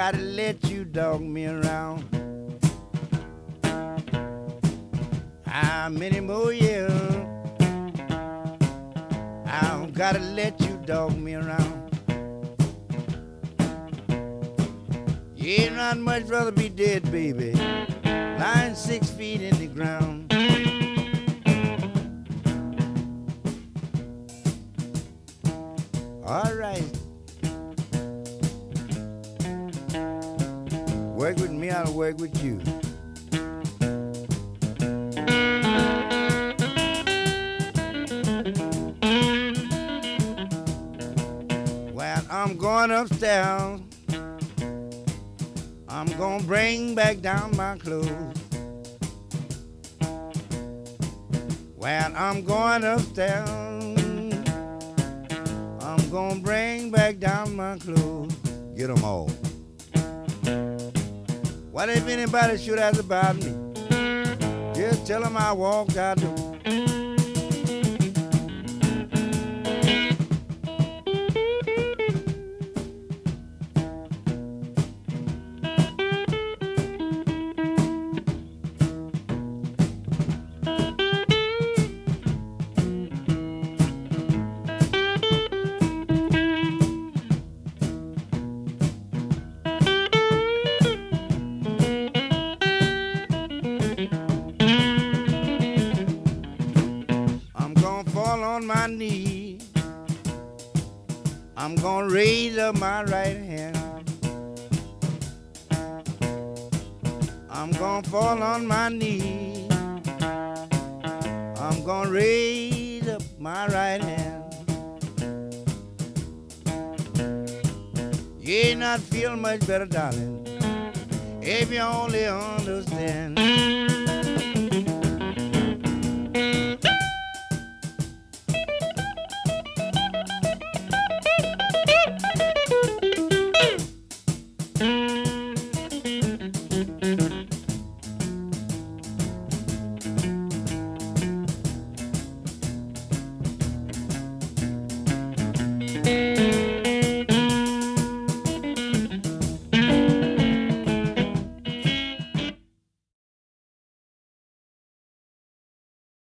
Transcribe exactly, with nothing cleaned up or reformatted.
gotta let you dog me around. How many more years I gotta let you dog me around? You ain't not much rather be dead, baby, lying six feet in the ground. All right. Work with me, I'll work with you. Well, I'm going upstairs. I'm gonna bring back down my clothes. Well, I'm going upstairs. I'm gonna bring back down my clothes. Get 'em all. What if anybody should ask about me? Just tell 'em I walked out the door. On my knee, I'm gonna raise up my right hand. I'm gonna fall on my knee. I'm gonna raise up my right hand. You ain't not feel much better, darling, if you only understand.